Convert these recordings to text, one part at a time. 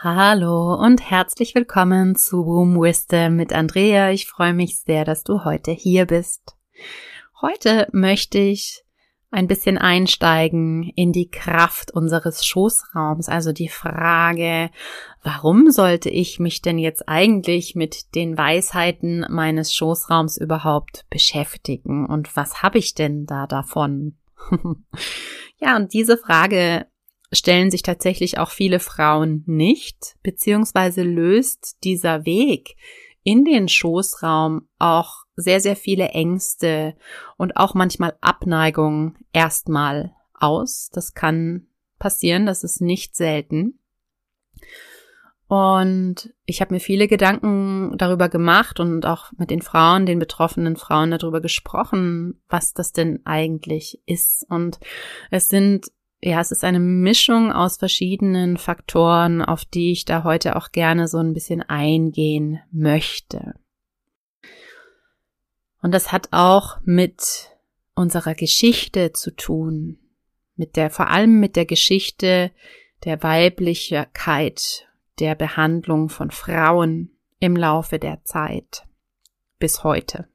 Hallo und herzlich willkommen zu Womb Wisdom mit Andrea. Ich freue mich sehr, dass du heute hier bist. Heute möchte ich ein bisschen einsteigen in die Kraft unseres Schoßraums, also die Frage, warum sollte ich mich denn jetzt eigentlich mit den Weisheiten meines Schoßraums überhaupt beschäftigen und was habe ich denn da davon? Ja, und diese Frage stellen sich tatsächlich auch viele Frauen nicht, beziehungsweise löst dieser Weg in den Schoßraum auch sehr, sehr viele Ängste und auch manchmal Abneigung erstmal aus. Das kann passieren, das ist nicht selten. Und ich habe mir viele Gedanken darüber gemacht und auch mit den Frauen, den betroffenen Frauen darüber gesprochen, was das denn eigentlich ist. Und es ist eine Mischung aus verschiedenen Faktoren, auf die ich da heute auch gerne so ein bisschen eingehen möchte. Und das hat auch mit unserer Geschichte zu tun, vor allem mit der Geschichte der Weiblichkeit, der Behandlung von Frauen im Laufe der Zeit bis heute.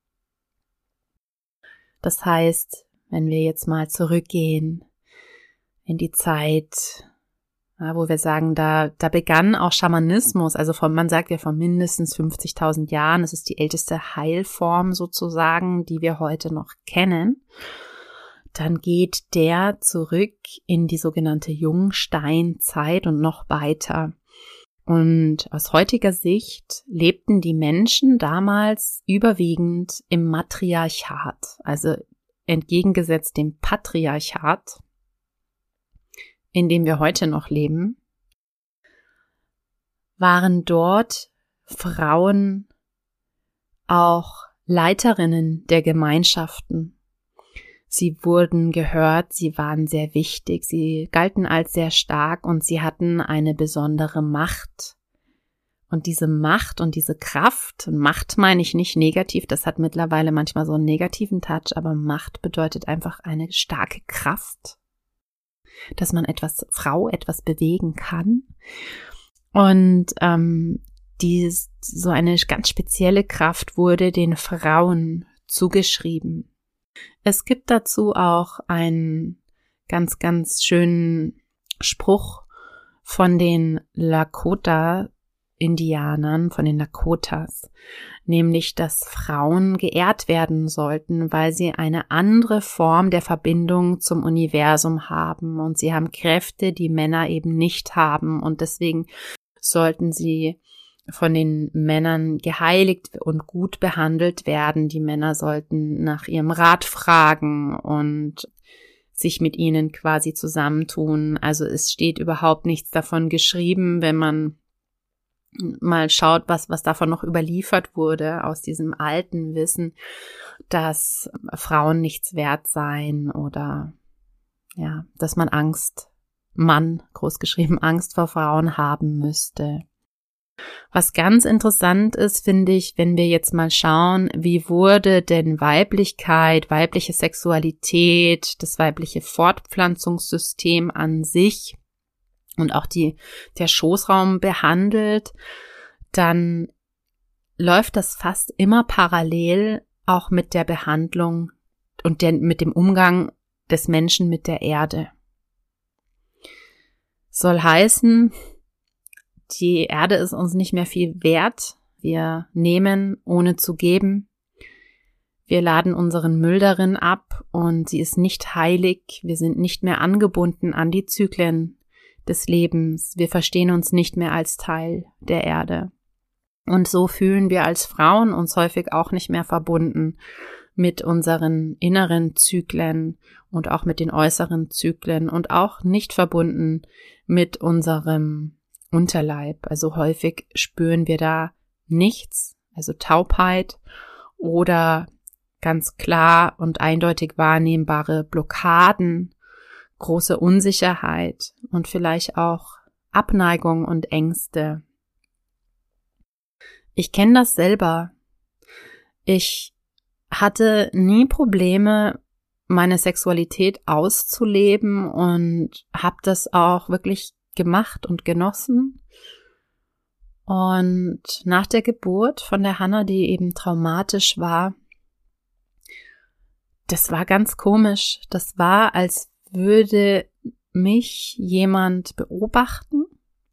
Das heißt, wenn wir jetzt mal zurückgehen in die Zeit, wo wir sagen, da begann auch Schamanismus, also man sagt ja von mindestens 50.000 Jahren, das ist die älteste Heilform sozusagen, die wir heute noch kennen, dann geht der zurück in die sogenannte Jungsteinzeit und noch weiter. Und aus heutiger Sicht lebten die Menschen damals überwiegend im Matriarchat, also entgegengesetzt dem Patriarchat, in dem wir heute noch leben, waren dort Frauen auch Leiterinnen der Gemeinschaften. Sie wurden gehört, sie waren sehr wichtig, sie galten als sehr stark und sie hatten eine besondere Macht. Und diese Macht und diese Kraft, und Macht meine ich nicht negativ, das hat mittlerweile manchmal so einen negativen Touch, aber Macht bedeutet einfach eine starke Kraft, dass man Frau etwas bewegen kann. Und so eine ganz spezielle Kraft wurde den Frauen zugeschrieben. Es gibt dazu auch einen ganz, ganz schönen Spruch von den Lakota-Indianern, von den Lakotas, nämlich, dass Frauen geehrt werden sollten, weil sie eine andere Form der Verbindung zum Universum haben und sie haben Kräfte, die Männer eben nicht haben und deswegen sollten sie von den Männern geheiligt und gut behandelt werden. Die Männer sollten nach ihrem Rat fragen und sich mit ihnen quasi zusammentun. Also es steht überhaupt nichts davon geschrieben, wenn man mal schaut, was davon noch überliefert wurde aus diesem alten Wissen, dass Frauen nichts wert seien oder dass man Angst vor Frauen haben müsste. Was ganz interessant ist, finde ich, wenn wir jetzt mal schauen, wie wurde denn Weiblichkeit, weibliche Sexualität, das weibliche Fortpflanzungssystem an sich und auch der Schoßraum behandelt, dann läuft das fast immer parallel auch mit der Behandlung und mit dem Umgang des Menschen mit der Erde. Soll heißen, die Erde ist uns nicht mehr viel wert. Wir nehmen, ohne zu geben. Wir laden unseren Müll darin ab und sie ist nicht heilig. Wir sind nicht mehr angebunden an die Zyklen des Lebens. Wir verstehen uns nicht mehr als Teil der Erde. Und so fühlen wir als Frauen uns häufig auch nicht mehr verbunden mit unseren inneren Zyklen und auch mit den äußeren Zyklen und auch nicht verbunden mit unserem Unterleib. Also häufig spüren wir da nichts, also Taubheit oder ganz klar und eindeutig wahrnehmbare Blockaden, große Unsicherheit und vielleicht auch Abneigung und Ängste. Ich kenne das selber. Ich hatte nie Probleme, meine Sexualität auszuleben und habe das auch wirklich gemacht und genossen. Und nach der Geburt von der Hannah, die eben traumatisch war, das war ganz komisch. Das war, als würde mich jemand beobachten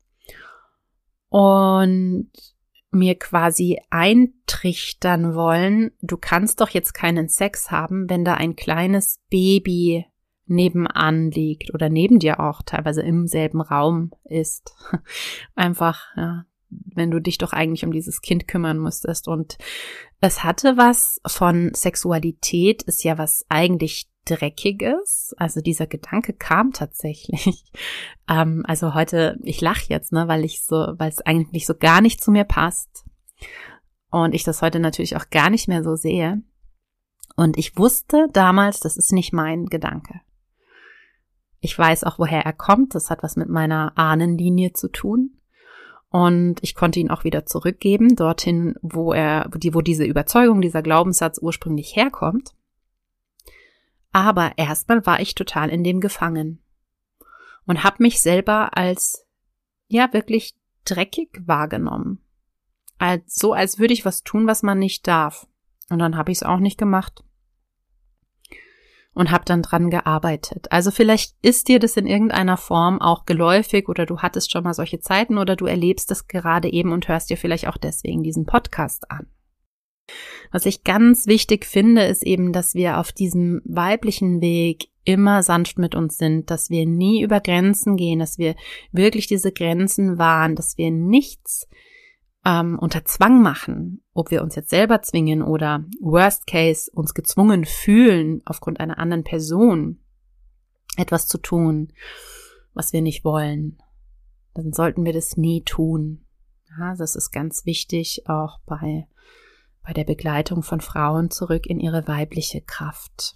und mir quasi eintrichtern wollen, du kannst doch jetzt keinen Sex haben, wenn da ein kleines Baby nebenan liegt oder neben dir auch teilweise im selben Raum ist. Einfach, ja, wenn du dich doch eigentlich um dieses Kind kümmern müsstest. Und es hatte was von Sexualität, ist ja was eigentlich Dreckiges. Also dieser Gedanke kam tatsächlich. Also heute, ich lache jetzt, ne, weil es eigentlich so gar nicht zu mir passt. Und ich das heute natürlich auch gar nicht mehr so sehe. Und ich wusste damals, das ist nicht mein Gedanke. Ich weiß auch, woher er kommt. Das hat was mit meiner Ahnenlinie zu tun. Und ich konnte ihn auch wieder zurückgeben, dorthin, wo diese Überzeugung, dieser Glaubenssatz ursprünglich herkommt. Aber erstmal war ich total in dem gefangen und habe mich selber als, ja, wirklich dreckig wahrgenommen. Als würde ich was tun, was man nicht darf. Und dann habe ich es auch nicht gemacht. Und habe dann dran gearbeitet. Also vielleicht ist dir das in irgendeiner Form auch geläufig oder du hattest schon mal solche Zeiten oder du erlebst es gerade eben und hörst dir vielleicht auch deswegen diesen Podcast an. Was ich ganz wichtig finde, ist eben, dass wir auf diesem weiblichen Weg immer sanft mit uns sind, dass wir nie über Grenzen gehen, dass wir wirklich diese Grenzen wahren, dass wir nichts unter Zwang machen, ob wir uns jetzt selber zwingen oder worst case uns gezwungen fühlen, aufgrund einer anderen Person etwas zu tun, was wir nicht wollen, dann sollten wir das nie tun. Ja, das ist ganz wichtig, auch bei der Begleitung von Frauen zurück in ihre weibliche Kraft.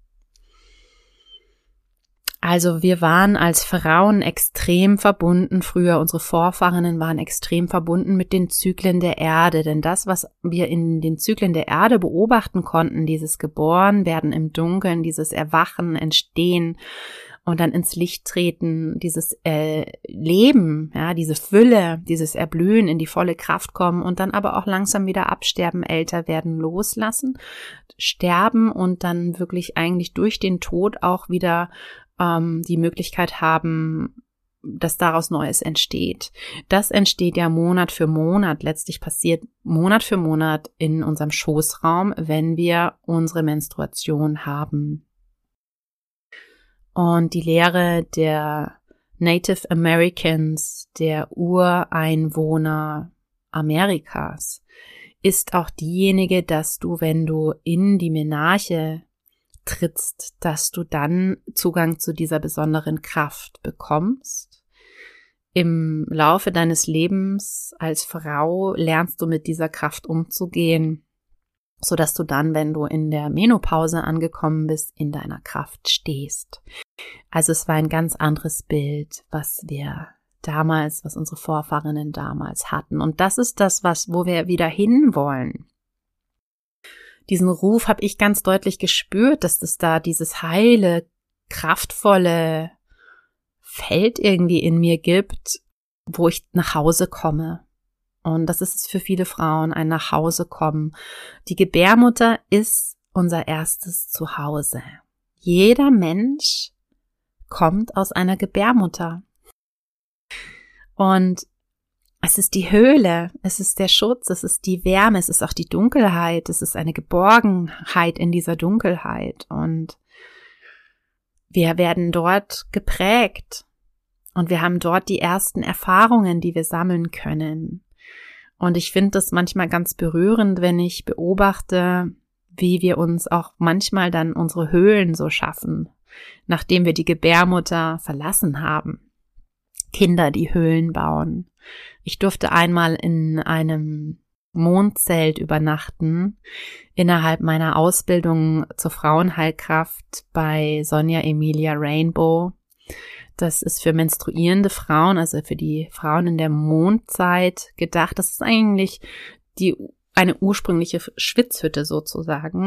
Also wir waren als Frauen extrem verbunden früher, unsere Vorfahrinnen waren extrem verbunden mit den Zyklen der Erde, denn das, was wir in den Zyklen der Erde beobachten konnten, dieses Geborenwerden im Dunkeln, dieses Erwachen, Entstehen und dann ins Licht treten, dieses Leben, ja, diese Fülle, dieses Erblühen, in die volle Kraft kommen und dann aber auch langsam wieder absterben, älter werden, loslassen, sterben und dann wirklich eigentlich durch den Tod auch wieder die Möglichkeit haben, dass daraus Neues entsteht. Das entsteht ja Monat für Monat, letztlich passiert Monat für Monat in unserem Schoßraum, wenn wir unsere Menstruation haben. Und die Lehre der Native Americans, der Ureinwohner Amerikas, ist auch diejenige, dass du, wenn du in die Menarche trittst, dass du dann Zugang zu dieser besonderen Kraft bekommst. Im Laufe deines Lebens als Frau lernst du mit dieser Kraft umzugehen, sodass du dann, wenn du in der Menopause angekommen bist, in deiner Kraft stehst. Also es war ein ganz anderes Bild, was unsere Vorfahrinnen damals hatten. Und das ist das, wo wir wieder hinwollen. Diesen Ruf habe ich ganz deutlich gespürt, dass es da dieses heile, kraftvolle Feld irgendwie in mir gibt, wo ich nach Hause komme. Und das ist es für viele Frauen, ein Nachhausekommen. Die Gebärmutter ist unser erstes Zuhause. Jeder Mensch kommt aus einer Gebärmutter. Und es ist die Höhle, es ist der Schutz, es ist die Wärme, es ist auch die Dunkelheit, es ist eine Geborgenheit in dieser Dunkelheit. Und wir werden dort geprägt und wir haben dort die ersten Erfahrungen, die wir sammeln können. Und ich finde das manchmal ganz berührend, wenn ich beobachte, wie wir uns auch manchmal dann unsere Höhlen so schaffen, nachdem wir die Gebärmutter verlassen haben. Kinder, die Höhlen bauen. Ich durfte einmal in einem Mondzelt übernachten, innerhalb meiner Ausbildung zur Frauenheilkraft bei Sonja Emilia Rainbow. Das ist für menstruierende Frauen, also für die Frauen in der Mondzeit gedacht. Das ist eigentlich eine ursprüngliche Schwitzhütte sozusagen.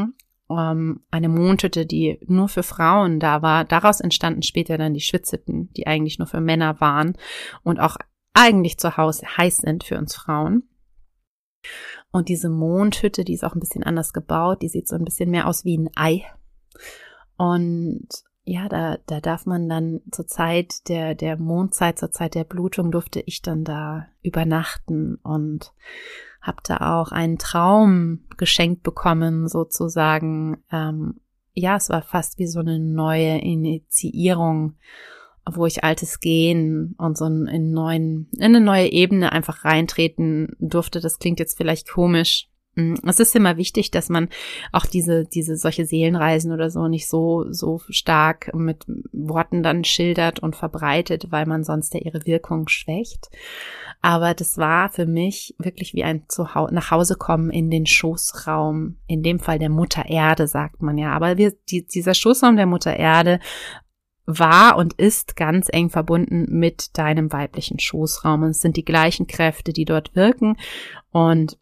eine Mondhütte, die nur für Frauen da war. Daraus entstanden später dann die Schwitzhütten, die eigentlich nur für Männer waren und auch eigentlich zu Hause heiß sind für uns Frauen. Und diese Mondhütte, die ist auch ein bisschen anders gebaut, die sieht so ein bisschen mehr aus wie ein Ei. Und ja, da darf man dann zur Zeit der Mondzeit, zur Zeit der Blutung, durfte ich dann da übernachten und habe da auch einen Traum geschenkt bekommen, sozusagen. Ja, es war fast wie so eine neue Initiierung, wo ich altes Gen und so in eine neue Ebene einfach reintreten durfte. Das klingt jetzt vielleicht komisch. Es ist immer wichtig, dass man auch solche Seelenreisen oder so nicht so stark mit Worten dann schildert und verbreitet, weil man sonst ja ihre Wirkung schwächt. Aber das war für mich wirklich wie ein nach Hause kommen in den Schoßraum, in dem Fall der Mutter Erde, sagt man ja. Aber dieser Schoßraum der Mutter Erde war und ist ganz eng verbunden mit deinem weiblichen Schoßraum. Und es sind die gleichen Kräfte, die dort wirken. Und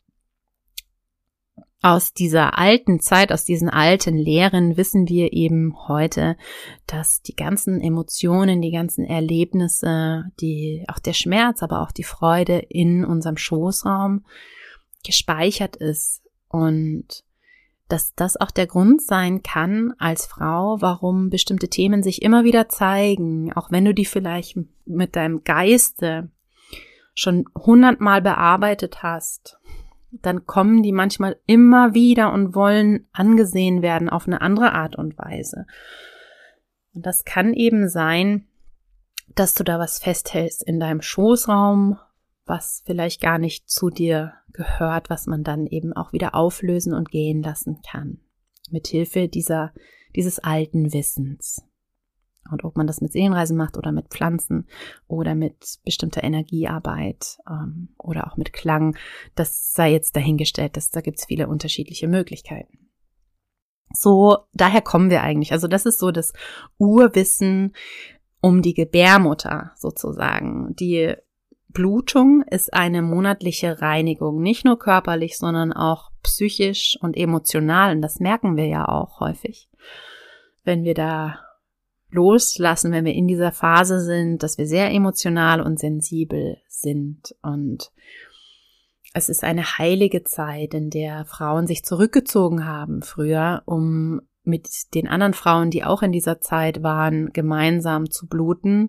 aus dieser alten Zeit, aus diesen alten Lehren wissen wir eben heute, dass die ganzen Emotionen, die ganzen Erlebnisse, auch der Schmerz, aber auch die Freude in unserem Schoßraum gespeichert ist und dass das auch der Grund sein kann als Frau, warum bestimmte Themen sich immer wieder zeigen, auch wenn du die vielleicht mit deinem Geiste schon 100-mal bearbeitet hast. Dann kommen die manchmal immer wieder und wollen angesehen werden auf eine andere Art und Weise. Und das kann eben sein, dass du da was festhältst in deinem Schoßraum, was vielleicht gar nicht zu dir gehört, was man dann eben auch wieder auflösen und gehen lassen kann. Mithilfe dieses alten Wissens. Und ob man das mit Seelenreisen macht oder mit Pflanzen oder mit bestimmter Energiearbeit oder auch mit Klang, das sei jetzt dahingestellt, da gibt es viele unterschiedliche Möglichkeiten. So, daher kommen wir eigentlich. Also das ist so das Urwissen um die Gebärmutter sozusagen. Die Blutung ist eine monatliche Reinigung, nicht nur körperlich, sondern auch psychisch und emotional. Und das merken wir ja auch häufig, wenn wir da loslassen, wenn wir in dieser Phase sind, dass wir sehr emotional und sensibel sind. Und es ist eine heilige Zeit, in der Frauen sich zurückgezogen haben früher, um mit den anderen Frauen, die auch in dieser Zeit waren, gemeinsam zu bluten.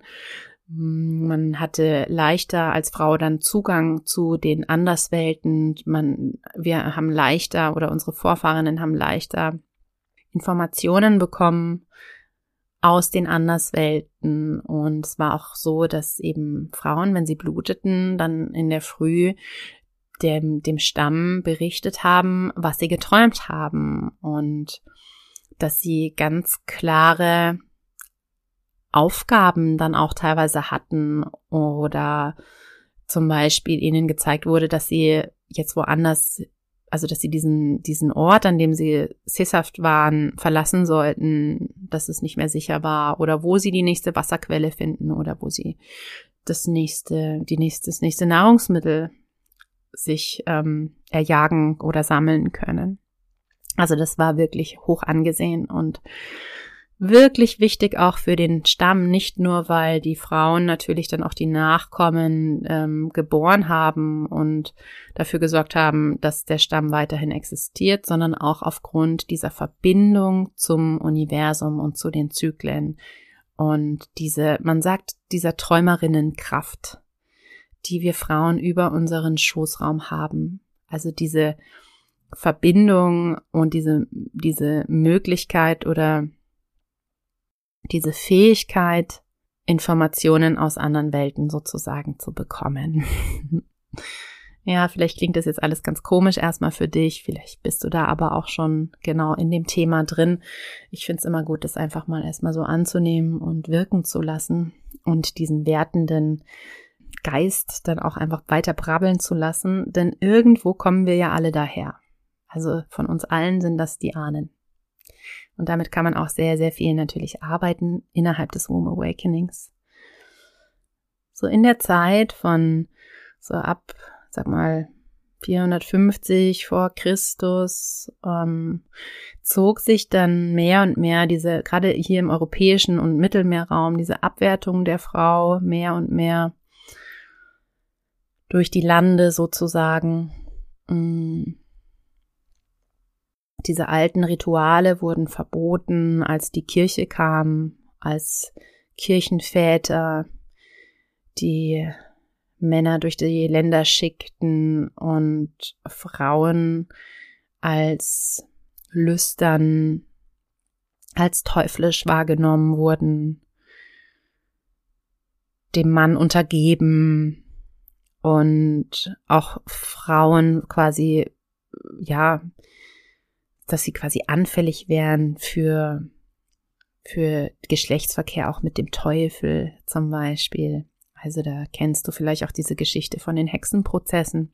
Man hatte leichter als Frau dann Zugang zu den Anderswelten. Wir haben leichter oder unsere Vorfahrinnen haben leichter Informationen bekommen aus den Anderswelten. Und es war auch so, dass eben Frauen, wenn sie bluteten, dann in der Früh dem Stamm berichtet haben, was sie geträumt haben und dass sie ganz klare Aufgaben dann auch teilweise hatten oder zum Beispiel ihnen gezeigt wurde, dass sie jetzt woanders, also dass sie diesen Ort, an dem sie sesshaft waren, verlassen sollten, dass es nicht mehr sicher war oder wo sie die nächste Wasserquelle finden oder wo sie das nächste Nahrungsmittel sich erjagen oder sammeln können. Also das war wirklich hoch angesehen und wirklich wichtig auch für den Stamm, nicht nur, weil die Frauen natürlich dann auch die Nachkommen geboren haben und dafür gesorgt haben, dass der Stamm weiterhin existiert, sondern auch aufgrund dieser Verbindung zum Universum und zu den Zyklen und man sagt, dieser Träumerinnenkraft, die wir Frauen über unseren Schoßraum haben. Also diese Verbindung und diese Möglichkeit oder diese Fähigkeit, Informationen aus anderen Welten sozusagen zu bekommen. Ja, vielleicht klingt das jetzt alles ganz komisch erstmal für dich, vielleicht bist du da aber auch schon genau in dem Thema drin. Ich finde es immer gut, das einfach mal erstmal so anzunehmen und wirken zu lassen und diesen wertenden Geist dann auch einfach weiter brabbeln zu lassen, denn irgendwo kommen wir ja alle daher. Also von uns allen sind das die Ahnen. Und damit kann man auch sehr, sehr viel natürlich arbeiten innerhalb des Womb Awakenings. So in der Zeit von so ab, sag mal, 450 vor Christus, zog sich dann mehr und mehr gerade hier im europäischen und Mittelmeerraum, diese Abwertung der Frau mehr und mehr durch die Lande sozusagen. Diese alten Rituale wurden verboten, als die Kirche kam, als Kirchenväter die Männer durch die Länder schickten und Frauen als lüstern, als teuflisch wahrgenommen wurden, dem Mann untergeben und auch Frauen quasi, ja, dass sie quasi anfällig wären für Geschlechtsverkehr auch mit dem Teufel zum Beispiel. Also da kennst du vielleicht auch diese Geschichte von den Hexenprozessen,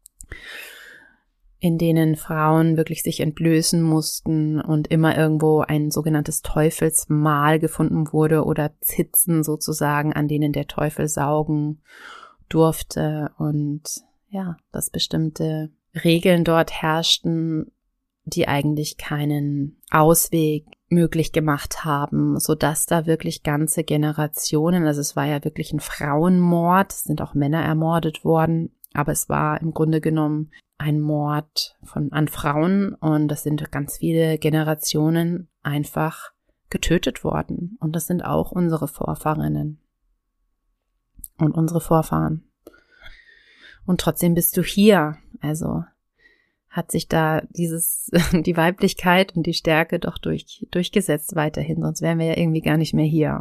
in denen Frauen wirklich sich entblößen mussten und immer irgendwo ein sogenanntes Teufelsmal gefunden wurde oder Zitzen sozusagen, an denen der Teufel saugen durfte und ja, dass bestimmte Regeln dort herrschten, die eigentlich keinen Ausweg möglich gemacht haben, sodass da wirklich ganze Generationen, also es war ja wirklich ein Frauenmord, es sind auch Männer ermordet worden, aber es war im Grunde genommen ein Mord an Frauen und das sind ganz viele Generationen einfach getötet worden und das sind auch unsere Vorfahrinnen und unsere Vorfahren. Und trotzdem bist du hier, also hat sich da die Weiblichkeit und die Stärke doch durchgesetzt weiterhin, sonst wären wir ja irgendwie gar nicht mehr hier.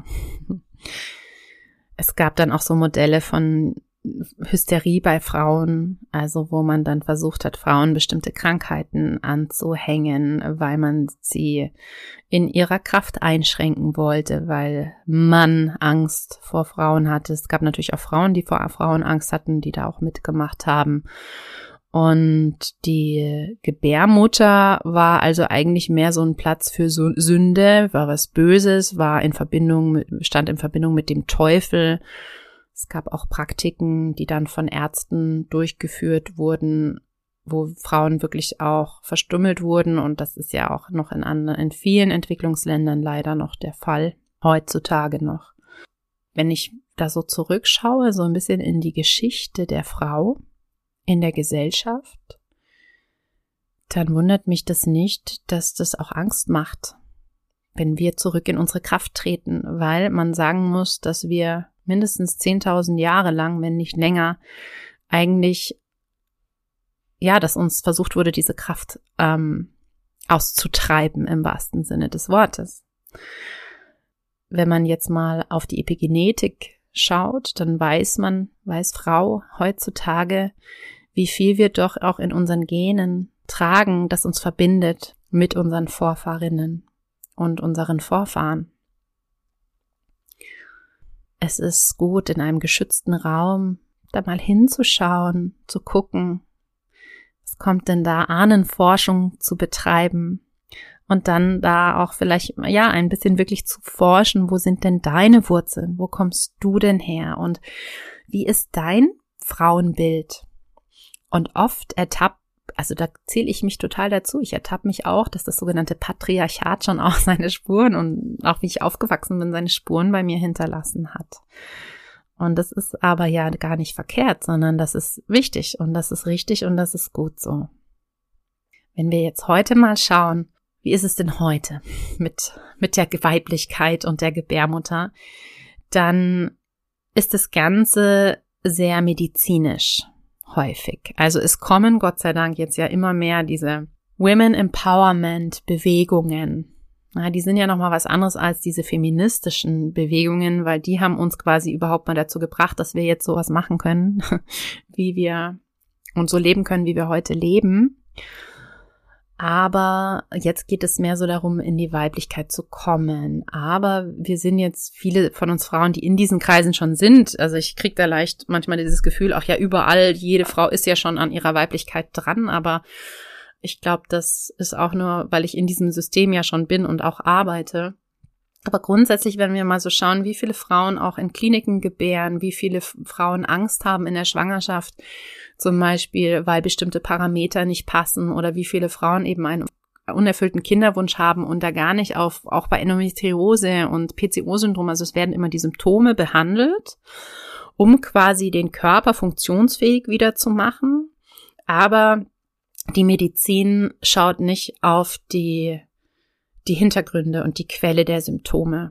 Es gab dann auch so Modelle von Hysterie bei Frauen, also wo man dann versucht hat, Frauen bestimmte Krankheiten anzuhängen, weil man sie in ihrer Kraft einschränken wollte, weil man Angst vor Frauen hatte. Es gab natürlich auch Frauen, die vor Frauen Angst hatten, die da auch mitgemacht haben. Und die Gebärmutter war also eigentlich mehr so ein Platz für Sünde, war was Böses, stand in Verbindung mit dem Teufel. Es gab auch Praktiken, die dann von Ärzten durchgeführt wurden, wo Frauen wirklich auch verstümmelt wurden. Und das ist ja auch noch in vielen Entwicklungsländern leider noch der Fall, heutzutage noch. Wenn ich da so zurückschaue, so ein bisschen in die Geschichte der Frau in der Gesellschaft, dann wundert mich das nicht, dass das auch Angst macht, wenn wir zurück in unsere Kraft treten, weil man sagen muss, dass wir mindestens 10.000 Jahre lang, wenn nicht länger, eigentlich, ja, dass uns versucht wurde, diese Kraft auszutreiben im wahrsten Sinne des Wortes. Wenn man jetzt mal auf die Epigenetik schaut, dann weiß Frau heutzutage, wie viel wir doch auch in unseren Genen tragen, das uns verbindet mit unseren Vorfahrinnen und unseren Vorfahren. Es ist gut, in einem geschützten Raum da mal hinzuschauen, zu gucken, was kommt denn da, Ahnenforschung zu betreiben und dann da auch vielleicht, ja, ein bisschen wirklich zu forschen, wo sind denn deine Wurzeln, wo kommst du denn her und wie ist dein Frauenbild? Und oft also da zähle ich mich total dazu, ich ertappe mich auch, dass das sogenannte Patriarchat schon auch seine Spuren und auch wie ich aufgewachsen bin, seine Spuren bei mir hinterlassen hat. Und das ist aber ja gar nicht verkehrt, sondern das ist wichtig und das ist richtig und das ist gut so. Wenn wir jetzt heute mal schauen, wie ist es denn heute mit der Weiblichkeit und der Gebärmutter, dann ist das Ganze sehr medizinisch. Häufig. Also es kommen Gott sei Dank jetzt ja immer mehr diese Women Empowerment Bewegungen. Ja, die sind ja nochmal was anderes als diese feministischen Bewegungen, weil die haben uns quasi überhaupt mal dazu gebracht, dass wir jetzt sowas machen können, wie wir und so leben können, wie wir heute leben. Aber jetzt geht es mehr so darum, in die Weiblichkeit zu kommen. Aber wir sind jetzt viele von uns Frauen, die in diesen Kreisen schon sind. Also ich kriege da leicht manchmal dieses Gefühl, auch ja überall, jede Frau ist ja schon an ihrer Weiblichkeit dran. Aber ich glaube, das ist auch nur, weil ich in diesem System ja schon bin und auch arbeite, Aber grundsätzlich, wenn wir mal so schauen, wie viele Frauen auch in Kliniken gebären, wie viele Frauen Angst haben in der Schwangerschaft, zum Beispiel, weil bestimmte Parameter nicht passen oder wie viele Frauen eben einen unerfüllten Kinderwunsch haben und da gar nicht auch bei Endometriose und PCO-Syndrom, also es werden immer die Symptome behandelt, um quasi den Körper funktionsfähig wieder zu machen. Aber die Medizin schaut nicht auf die Hintergründe und die Quelle der Symptome.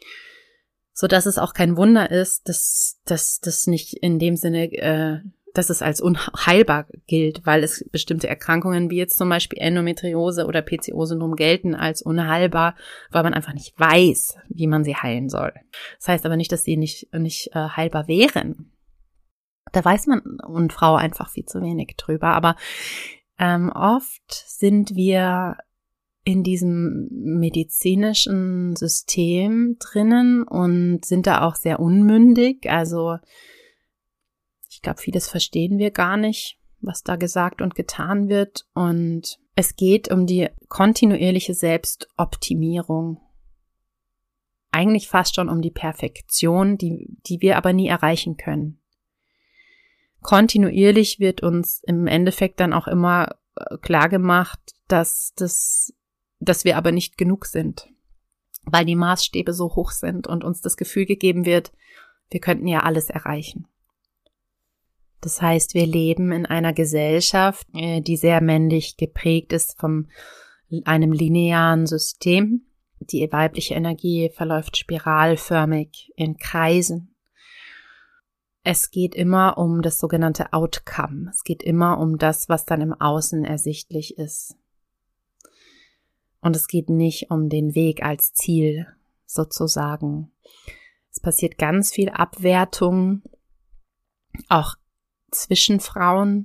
So dass es auch kein Wunder ist, dass das nicht in dem Sinne, dass es als unheilbar gilt, weil es bestimmte Erkrankungen wie jetzt zum Beispiel Endometriose oder PCO-Syndrom gelten als unheilbar, weil man einfach nicht weiß, wie man sie heilen soll. Das heißt aber nicht, dass sie nicht heilbar wären. Da weiß man und Frau einfach viel zu wenig drüber. Aber oft sind wir in diesem medizinischen System drinnen und sind da auch sehr unmündig. Also ich glaube, vieles verstehen wir gar nicht, was da gesagt und getan wird. Und es geht um die kontinuierliche Selbstoptimierung. Eigentlich fast schon um die Perfektion, die wir aber nie erreichen können. Kontinuierlich wird uns im Endeffekt dann auch immer klar gemacht, dass wir aber nicht genug sind, weil die Maßstäbe so hoch sind und uns das Gefühl gegeben wird, wir könnten ja alles erreichen. Das heißt, wir leben in einer Gesellschaft, die sehr männlich geprägt ist von einem linearen System. Die weibliche Energie verläuft spiralförmig in Kreisen. Es geht immer um das sogenannte Outcome. Es geht immer um das, was dann im Außen ersichtlich ist. Und es geht nicht um den Weg als Ziel, sozusagen. Es passiert ganz viel Abwertung, auch zwischen Frauen,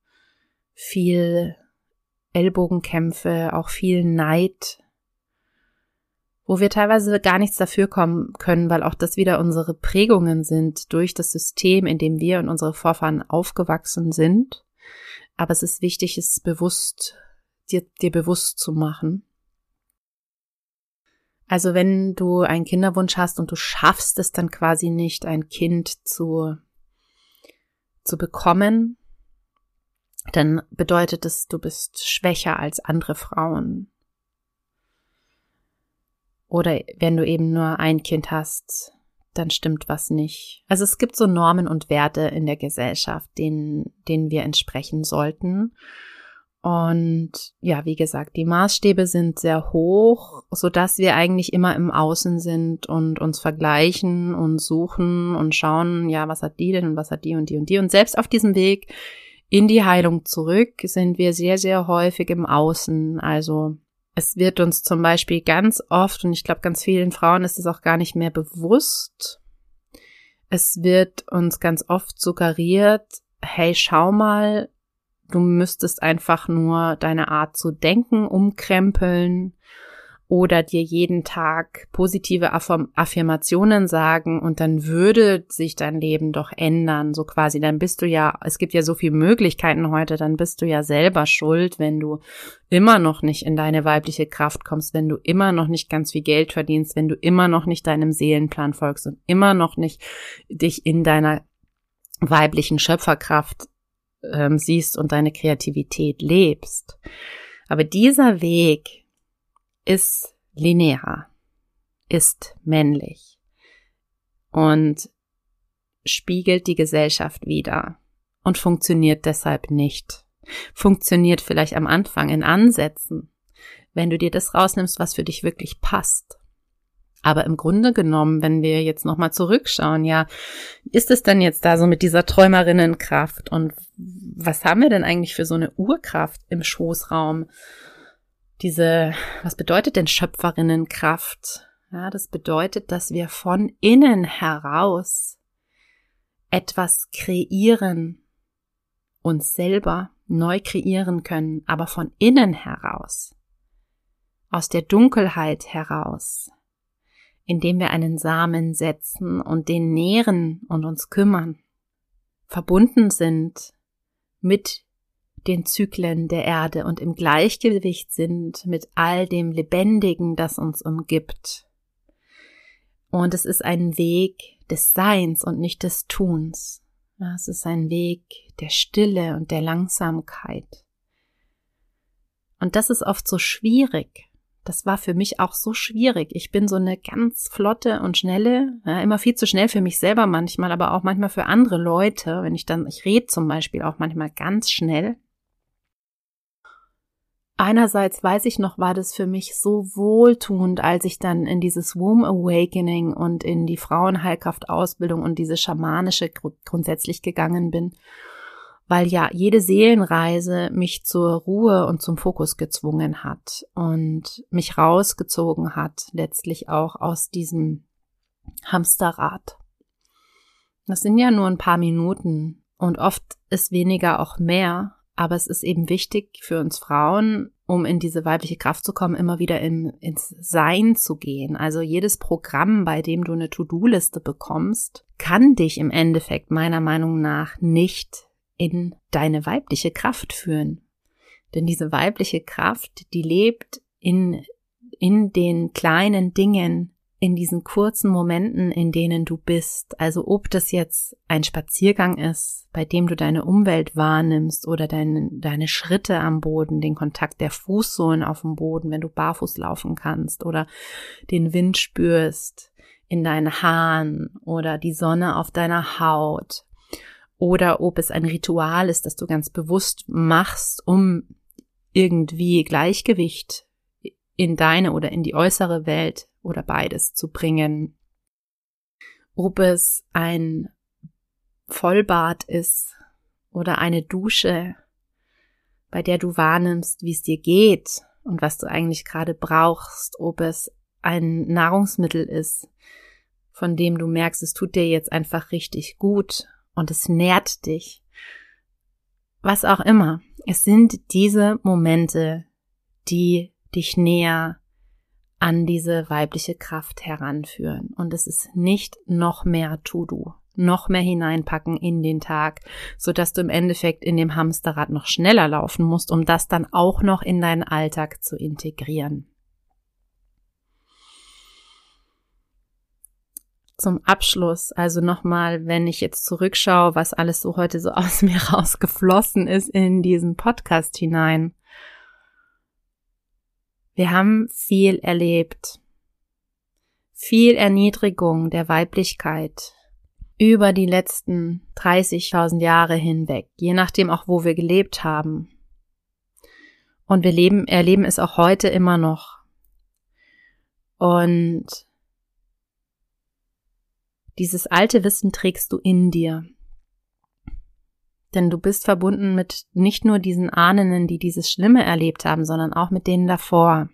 viel Ellbogenkämpfe, auch viel Neid, wo wir teilweise gar nichts dafür kommen können, weil auch das wieder unsere Prägungen sind durch das System, in dem wir und unsere Vorfahren aufgewachsen sind. Aber es ist wichtig, es bewusst, dir bewusst zu machen. Also wenn du einen Kinderwunsch hast und du schaffst es dann quasi nicht, ein Kind zu bekommen, dann bedeutet es, du bist schwächer als andere Frauen. Oder wenn du eben nur ein Kind hast, dann stimmt was nicht. Also es gibt so Normen und Werte in der Gesellschaft, denen wir entsprechen sollten. Und ja, wie gesagt, die Maßstäbe sind sehr hoch, sodass wir eigentlich immer im Außen sind und uns vergleichen und suchen und schauen, ja, was hat die denn und was hat die und die und die. Und selbst auf diesem Weg in die Heilung zurück sind wir sehr, sehr häufig im Außen. Also es wird uns zum Beispiel ganz oft, und ich glaube, ganz vielen Frauen ist es auch gar nicht mehr bewusst, es wird uns ganz oft suggeriert, hey, schau mal, du müsstest einfach nur deine Art zu denken umkrempeln oder dir jeden Tag positive Affirmationen sagen und dann würde sich dein Leben doch ändern, so quasi. Dann bist du ja, es gibt ja so viele Möglichkeiten heute, dann bist du ja selber schuld, wenn du immer noch nicht in deine weibliche Kraft kommst, wenn du immer noch nicht ganz viel Geld verdienst, wenn du immer noch nicht deinem Seelenplan folgst und immer noch nicht dich in deiner weiblichen Schöpferkraft siehst und deine Kreativität lebst. Aber dieser Weg ist linear, ist männlich und spiegelt die Gesellschaft wider und funktioniert deshalb nicht. Funktioniert vielleicht am Anfang in Ansätzen, wenn du dir das rausnimmst, was für dich wirklich passt. Aber im Grunde genommen, wenn wir jetzt nochmal zurückschauen, ja, ist es denn jetzt da so mit dieser Träumerinnenkraft und was haben wir denn eigentlich für so eine Urkraft im Schoßraum? Was bedeutet denn Schöpferinnenkraft? Ja, das bedeutet, dass wir von innen heraus etwas kreieren, uns selber neu kreieren können, aber von innen heraus, aus der Dunkelheit heraus, indem wir einen Samen setzen und den nähren und uns kümmern, verbunden sind mit den Zyklen der Erde und im Gleichgewicht sind mit all dem Lebendigen, das uns umgibt. Und es ist ein Weg des Seins und nicht des Tuns. Ja, es ist ein Weg der Stille und der Langsamkeit. Und das ist oft so schwierig. Das war für mich auch so schwierig. Ich bin so eine ganz flotte und schnelle, ja, immer viel zu schnell für mich selber manchmal, aber auch manchmal für andere Leute. Ich rede zum Beispiel auch manchmal ganz schnell. Einerseits weiß ich noch, war das für mich so wohltuend, als ich dann in dieses Womb Awakening und in die Frauenheilkraftausbildung und diese schamanische grundsätzlich gegangen bin, weil ja jede Seelenreise mich zur Ruhe und zum Fokus gezwungen hat und mich rausgezogen hat, letztlich auch aus diesem Hamsterrad. Das sind ja nur ein paar Minuten und oft ist weniger auch mehr. Aber es ist eben wichtig für uns Frauen, um in diese weibliche Kraft zu kommen, immer wieder ins Sein zu gehen. Also jedes Programm, bei dem du eine To-Do-Liste bekommst, kann dich im Endeffekt meiner Meinung nach nicht in deine weibliche Kraft führen. Denn diese weibliche Kraft, die lebt in den kleinen Dingen, in diesen kurzen Momenten, in denen du bist. Also ob das jetzt ein Spaziergang ist, bei dem du deine Umwelt wahrnimmst oder deine Schritte am Boden, den Kontakt der Fußsohlen auf dem Boden, wenn du barfuß laufen kannst oder den Wind spürst in deinen Haaren oder die Sonne auf deiner Haut oder ob es ein Ritual ist, das du ganz bewusst machst, um irgendwie Gleichgewicht in deine oder in die äußere Welt oder beides zu bringen. Ob es ein Vollbad ist oder eine Dusche, bei der du wahrnimmst, wie es dir geht und was du eigentlich gerade brauchst. Ob es ein Nahrungsmittel ist, von dem du merkst, es tut dir jetzt einfach richtig gut und es nährt dich. Was auch immer. Es sind diese Momente, die dich näher an diese weibliche Kraft heranführen. Und es ist nicht noch mehr To-Do, noch mehr hineinpacken in den Tag, sodass du im Endeffekt in dem Hamsterrad noch schneller laufen musst, um das dann auch noch in deinen Alltag zu integrieren. Zum Abschluss, also nochmal, wenn ich jetzt zurückschaue, was alles so heute so aus mir rausgeflossen ist in diesen Podcast hinein. Wir haben viel erlebt, viel Erniedrigung der Weiblichkeit über die letzten 30.000 Jahre hinweg, je nachdem auch, wo wir gelebt haben. Und wir erleben es auch heute immer noch. Und dieses alte Wissen trägst du in dir. Denn du bist verbunden mit nicht nur diesen Ahnen, die dieses Schlimme erlebt haben, sondern auch mit denen davor.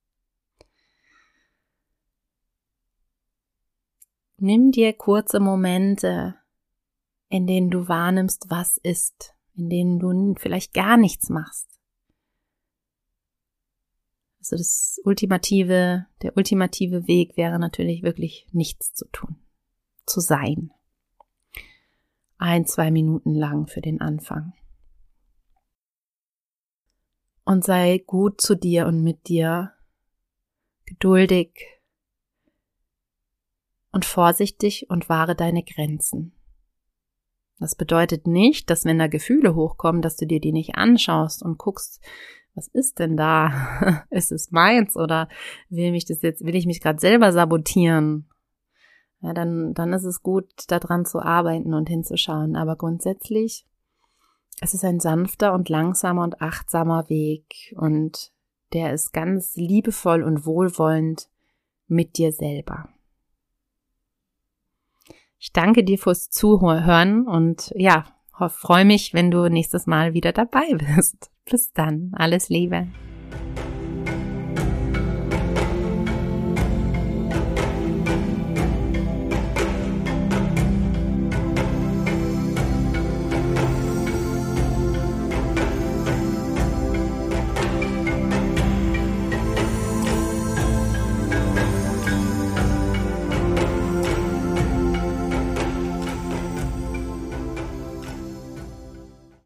Nimm dir kurze Momente, in denen du wahrnimmst, was ist, in denen du vielleicht gar nichts machst. Also der ultimative Weg wäre natürlich wirklich nichts zu tun, zu sein. 1-2 Minuten lang für den Anfang. Und sei gut zu dir und mit dir, geduldig und vorsichtig und wahre deine Grenzen. Das bedeutet nicht, dass wenn da Gefühle hochkommen, dass du dir die nicht anschaust und guckst, was ist denn da? Ist es meins oder will ich mich gerade selber sabotieren? Ja, dann ist es gut, daran zu arbeiten und hinzuschauen. Aber grundsätzlich, es ist ein sanfter und langsamer und achtsamer Weg und der ist ganz liebevoll und wohlwollend mit dir selber. Ich danke dir fürs Zuhören und ja, freue mich, wenn du nächstes Mal wieder dabei bist. Bis dann, alles Liebe.